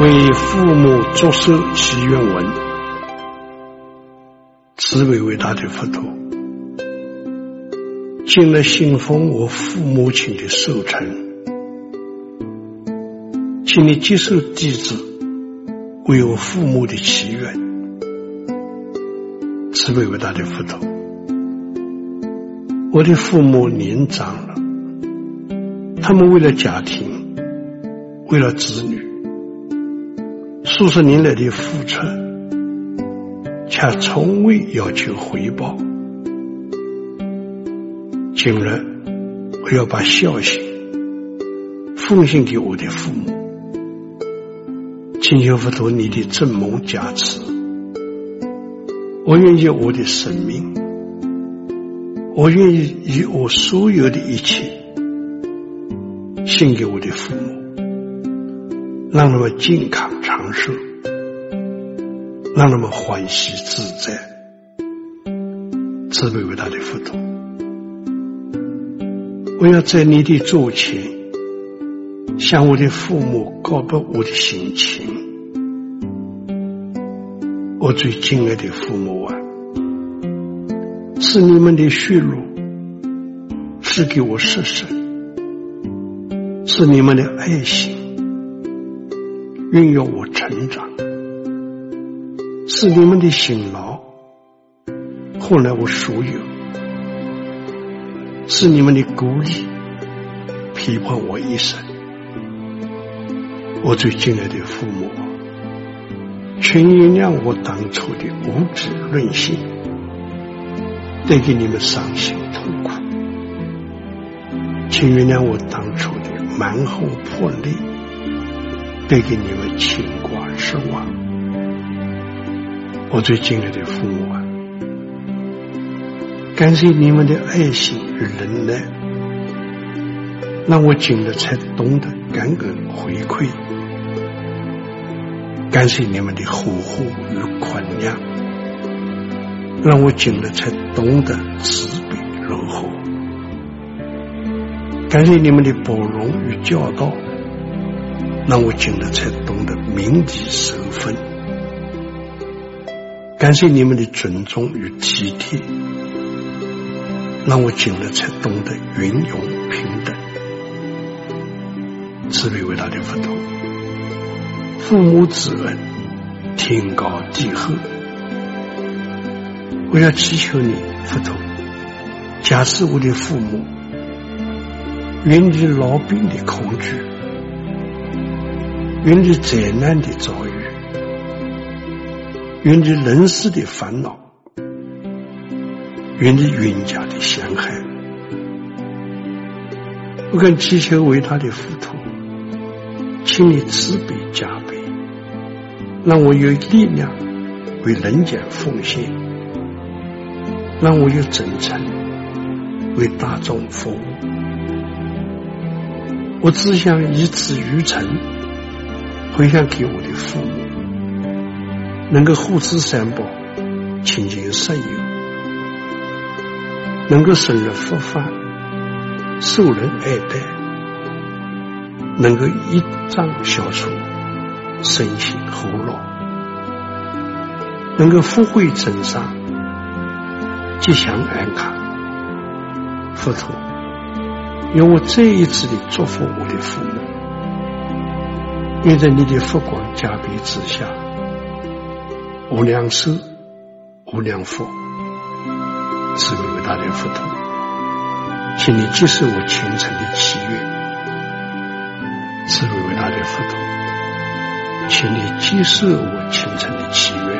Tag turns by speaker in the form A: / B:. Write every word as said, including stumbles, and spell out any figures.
A: 为父母作寿祈愿文，慈悲伟大的佛陀，尽了信奉我父母亲的寿辰，请你接受弟子为我父母的祈愿。慈悲伟大的佛陀，我的父母年长了，他们为了家庭，为了子女，数十年来的付出，却从未要求回报。今日我要把孝心奉献给我的父母，请求佛陀你的正蒙加持，我愿意我的生命，我愿意以我所有的一切献给我的父母，让他们健康长寿，让他们欢喜自在。慈悲伟大的佛陀，我要在你的座前向我的父母告白我的心情。我最敬爱的父母啊，是你们的血肉是给我施舍，是你们的爱心孕育我成长，是你们的辛劳换来我所有，是你们的鼓励陪伴我一生。我最敬爱的父母，请原谅我当初的无知任性，带给你们伤心痛苦，请原谅我当初的蛮横破裂，带给你们牵挂失望。我最敬爱的父母啊，感谢你们的爱心与忍耐，让我今日才懂得感恩回馈。感谢你们的呵护与宽谅，让我今日才懂得慈悲柔和。感谢你们的包容与教导，让我今日才懂得铭记守分。感谢你们的尊重与体贴，让我今日才懂得圆融平等。慈悲伟大的佛陀，父母之恩天高地厚，我要祈求你佛陀，加持我的父母远离老病的恐惧，远离灾难的遭遇，远离人世的烦恼，远离冤家的陷害。我更祈求伟大的佛陀，请你慈悲加倍，让我有力量为人间奉献，让我有真诚为大众服务。我只想以此于诚回向给我的父母，能够护持三宝，亲近舍友，能够生日佛法，受人爱戴，能够一障消除身心后老，能够福慧增上，吉祥安康。佛陀，愿我再一次的祝福我的父母，愿在你的佛光加倍之下，无量寿无量福。慈悲伟大的佛陀，请你接受我虔诚的祈愿。慈悲伟大的佛陀，请你接受我虔诚的祈愿。